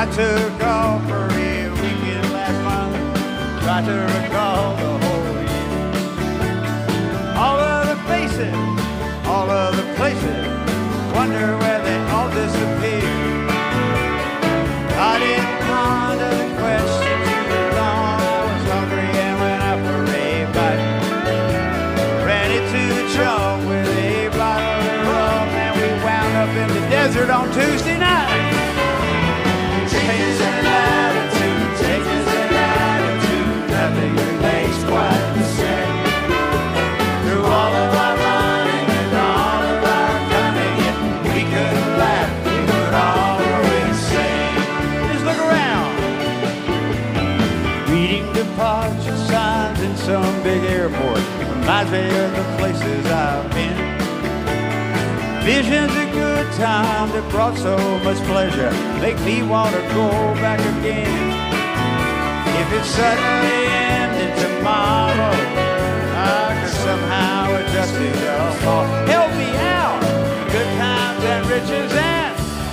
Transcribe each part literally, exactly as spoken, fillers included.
took off for a weekend last month. Try to recall the whole year. All of the faces, all of the places, wonder where they all disappeared. I didn't ponder the question too long. I was hungry and went out for a bite. Ran into the trunk with a bottle of rum, and we wound up in the desert on Tuesday night. Changes in attitude, changes in attitude, nothing remains quite the same. Through all of our running and all of our cunning, if we could laugh, we would all go insane. Just look around. Reading departure signs in some big airport reminds me of the places I've been. Visions of good times that brought so much pleasure make me want to go back again. If it suddenly ended tomorrow, I could somehow adjust it all. Help me out, good times and riches and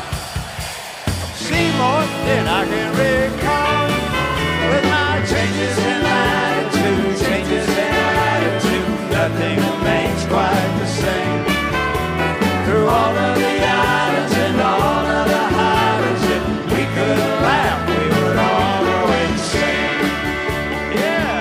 see more than I can recall. With my changes in attitude, changes in attitude, nothing remains quite the same. Through all of the islands and all of the highlands, if we could laugh, we would all go insane. Yeah.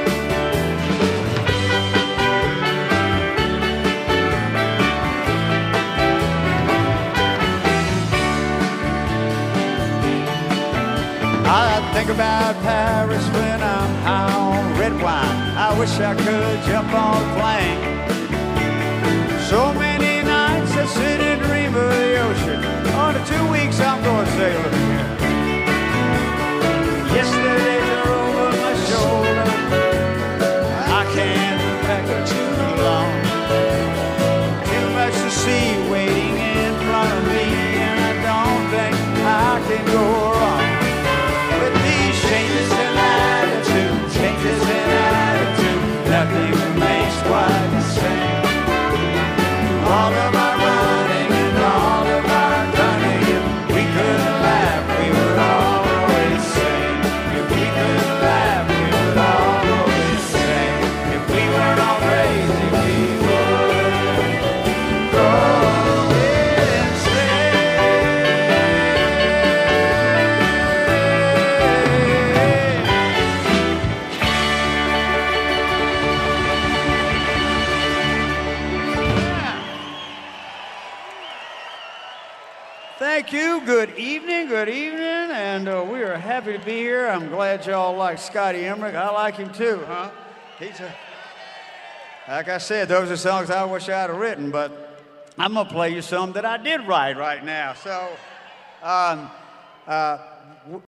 I think about Paris when I'm high on red wine. I wish I could jump on a plane. So many nights I sit and dream of the ocean. On the two weeks I'm going sailing again. Yesterday's are over my shoulder. I can't look back for too long. Too much to see waiting in front of me, and I don't think I can go wrong. With these changes in attitude, changes in attitude, nothing remains quite the same. All of our running and all of our cunning, if we could laugh, we would all go insane. If we could laugh, we would all go insane. If we weren't all crazy, we would go insane. Thank you. Good evening. Good evening. And uh, we are happy to be here. I'm glad y'all like Scotty Emmerich. I like him too, huh? He's a, like I said, those are songs I wish I had written, but I'm going to play you some that I did write right now. So, um, uh, w-